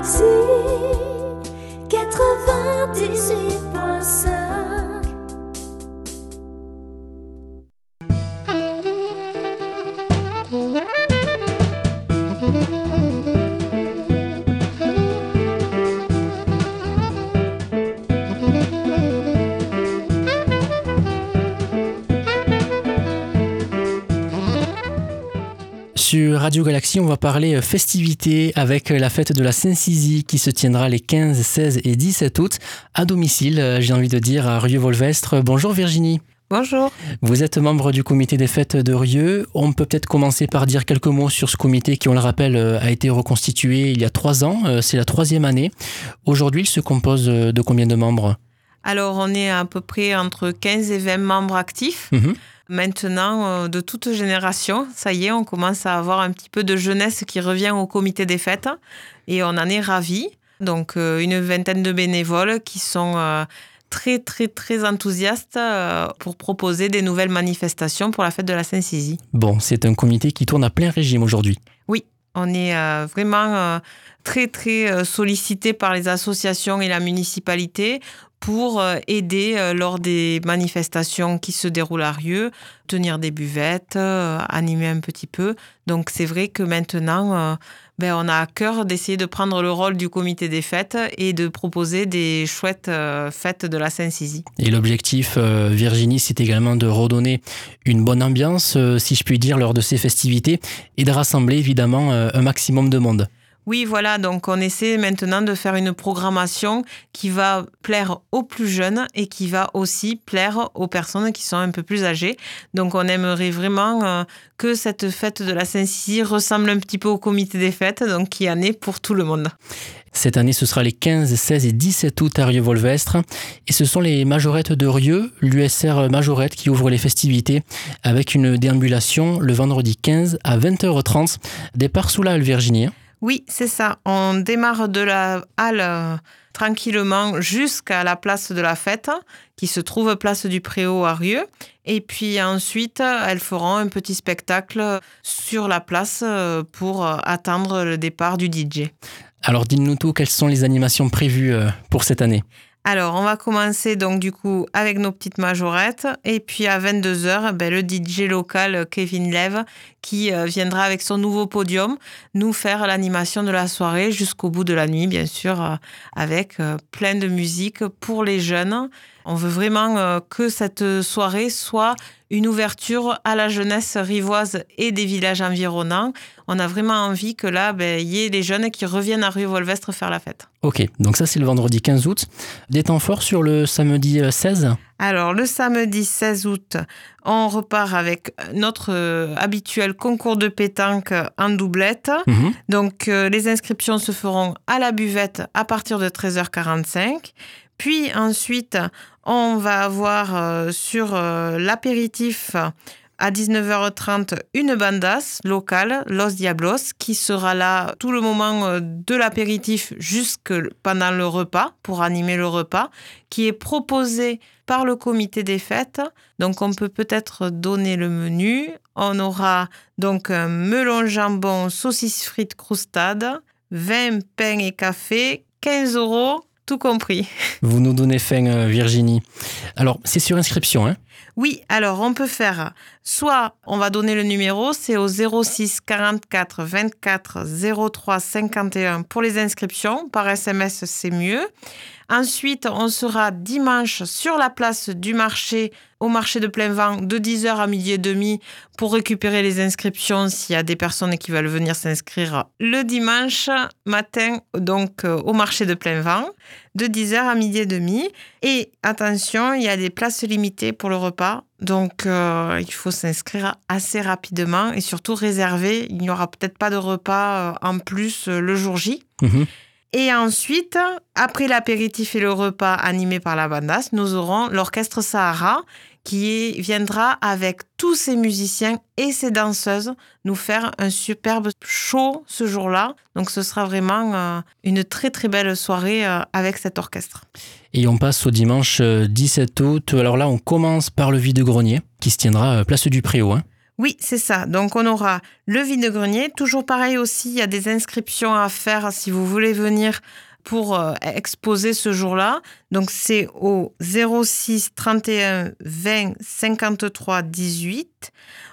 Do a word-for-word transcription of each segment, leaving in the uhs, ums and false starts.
Galaxy quatre-vingt-dix-huit point cinq. Sur Radio Galaxy, on va parler festivités avec la fête de la Saint-Sizy qui se tiendra les quinze, seize et dix-sept août à domicile, j'ai envie de dire, à Rieux-Volvestre. Bonjour Virginie. Bonjour. Vous êtes membre du comité des fêtes de Rieux. On peut peut-être commencer par dire quelques mots sur ce comité qui, on le rappelle, a été reconstitué il y a trois ans. C'est la troisième année. Aujourd'hui, il se compose de combien de membres ? Alors, on est à peu près entre quinze et vingt membres actifs. Mmh. Maintenant, euh, de toute génération, ça y est, on commence à avoir un petit peu de jeunesse qui revient au comité des fêtes et on en est ravis. Donc, euh, une vingtaine de bénévoles qui sont euh, très, très, très enthousiastes euh, pour proposer des nouvelles manifestations pour la fête de la Saint-Sizy. Bon, c'est un comité qui tourne à plein régime aujourd'hui. Oui, on est euh, vraiment euh, très, très euh, sollicité par les associations et la municipalité pour aider euh, lors des manifestations qui se déroulent à Rieux, tenir des buvettes, euh, animer un petit peu. Donc c'est vrai que maintenant, euh, ben, on a à cœur d'essayer de prendre le rôle du comité des fêtes et de proposer des chouettes euh, fêtes de la Saint-Sizy. Et l'objectif, euh, Virginie, c'est également de redonner une bonne ambiance, euh, si je puis dire, lors de ces festivités et de rassembler évidemment euh, un maximum de monde. Oui, voilà, donc on essaie maintenant de faire une programmation qui va plaire aux plus jeunes et qui va aussi plaire aux personnes qui sont un peu plus âgées. Donc on aimerait vraiment euh, que cette fête de la Saint-Sizy ressemble un petit peu au comité des fêtes, donc qui en est pour tout le monde. Cette année, ce sera les quinze, seize et dix-sept août à Rieux-Volvestre. Et ce sont les majorettes de Rieux, l'U S R Majorette, qui ouvrent les festivités avec une déambulation le vendredi quinze à vingt heures trente. Départ sous la halle, Virginie. Oui, c'est ça. On démarre de la halle euh, tranquillement jusqu'à la place de la fête, qui se trouve place du Préau à Rieux. Et puis ensuite, elles feront un petit spectacle sur la place euh, pour attendre le départ du D J. Alors, dites-nous tout, quelles sont les animations prévues euh, pour cette année ? Alors, on va commencer donc du coup avec nos petites majorettes et puis à vingt-deux heures, ben, le D J local Kevin Lev qui euh, viendra avec son nouveau podium nous faire l'animation de la soirée jusqu'au bout de la nuit, bien sûr, euh, avec euh, plein de musique pour les jeunes. On veut vraiment euh, que cette soirée soit une ouverture à la jeunesse rivoise et des villages environnants. On a vraiment envie que là, ben, y ait les jeunes qui reviennent à Rieux-Volvestre faire la fête. Ok, donc ça c'est le vendredi quinze août. Des temps forts sur le samedi seize ? Alors, le samedi seize août, on repart avec notre euh, habituel concours de pétanque en doublette. Mmh. Donc, euh, les inscriptions se feront à la buvette à partir de treize heures quarante-cinq. Puis ensuite, on va avoir euh, sur euh, l'apéritif à dix-neuf heures trente une bandasse locale, Los Diablos, qui sera là tout le moment de l'apéritif jusque pendant le repas, pour animer le repas, qui est proposé par le comité des fêtes. Donc on peut peut-être donner le menu. On aura donc un melon jambon, saucisse frites croustade, vin, pain et café, quinze euros. Tout compris. Vous nous donnez faim, Virginie. Alors, c'est sur inscription, hein ? Oui, alors on peut faire, soit on va donner le numéro, c'est au zéro six quarante-quatre vingt-quatre zéro trois cinquante et un pour les inscriptions. Par S M S, c'est mieux. Ensuite, on sera dimanche sur la place du marché, au marché de plein vent, de dix heures à midi et demi pour récupérer les inscriptions s'il y a des personnes qui veulent venir s'inscrire le dimanche matin, donc euh, au marché de plein vent, de dix heures à midi et demi. Et attention, il y a des places limitées pour le repas, donc euh, il faut s'inscrire assez rapidement et surtout réserver. Il n'y aura peut-être pas de repas euh, en plus euh, le jour J. Mmh. Et ensuite, après l'apéritif et le repas animé par la bandasse, nous aurons l'orchestre Sahara qui est, viendra avec tous ses musiciens et ses danseuses nous faire un superbe show ce jour-là. Donc ce sera vraiment euh, une très très belle soirée euh, avec cet orchestre. Et on passe au dimanche dix-sept août. Alors là, on commence par le vide-grenier qui se tiendra place du Préau, hein. Oui, c'est ça. Donc, on aura le vide-grenier. Toujours pareil aussi, il y a des inscriptions à faire si vous voulez venir pour euh, exposer ce jour-là. Donc, c'est au zéro six trente et un vingt cinquante-trois dix-huit.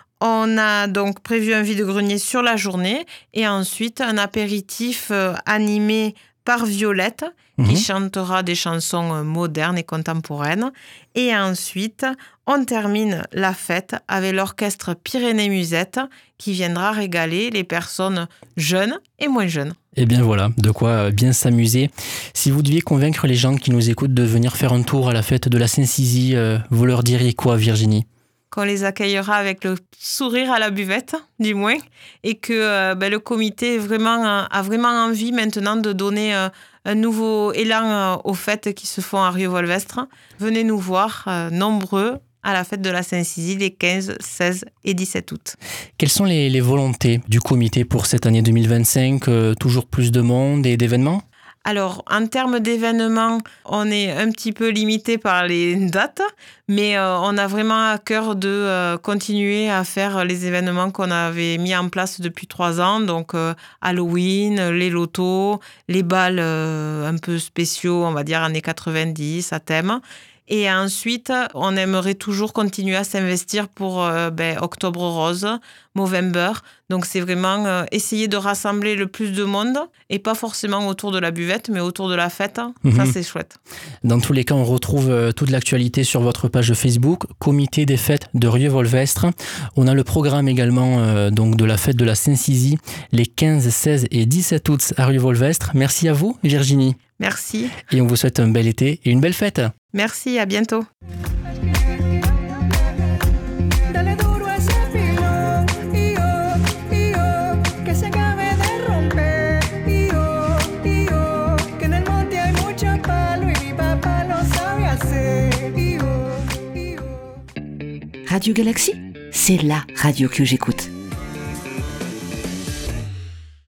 On a donc prévu un vide-grenier sur la journée et ensuite un apéritif euh, animé par Violette mmh. qui chantera des chansons modernes et contemporaines. Et ensuite, on termine la fête avec l'orchestre Pyrénées Musette qui viendra régaler les personnes jeunes et moins jeunes. Et bien voilà, de quoi bien s'amuser. Si vous deviez convaincre les gens qui nous écoutent de venir faire un tour à la fête de la Saint-Sizy, euh, vous leur diriez quoi, Virginie ? Qu'on les accueillera avec le sourire à la buvette, du moins, et que euh, ben, le comité vraiment, euh, a vraiment envie maintenant de donner euh, un nouveau élan euh, aux fêtes qui se font à Rieux-Volvestre. Venez nous voir, euh, nombreux, à la fête de la Saint-Sizy, les quinze, seize et dix-sept août. Quelles sont les, les volontés du comité pour cette année deux mille vingt-cinq ? euh, Toujours plus de monde et d'événements ? Alors, en termes d'événements, on est un petit peu limité par les dates, mais euh, on a vraiment à cœur de euh, continuer à faire les événements qu'on avait mis en place depuis trois ans. Donc, euh, Halloween, les lotos, les balles euh, un peu spéciaux, on va dire années quatre-vingt-dix à thème. Et ensuite, on aimerait toujours continuer à s'investir pour euh, ben, Octobre Rose, Movember. Donc, c'est vraiment euh, essayer de rassembler le plus de monde et pas forcément autour de la buvette, mais autour de la fête. Mmh. Ça, c'est chouette. Dans tous les cas, on retrouve euh, toute l'actualité sur votre page Facebook, Comité des fêtes de Rieux-Volvestre. On a le programme également euh, donc de la fête de la Saint-Sizy, les quinze, seize et dix-sept août à Rieux-Volvestre. Merci à vous, Virginie. Merci. Et on vous souhaite un bel été et une belle fête. Merci, à bientôt. Radio Galaxy, c'est la radio que j'écoute.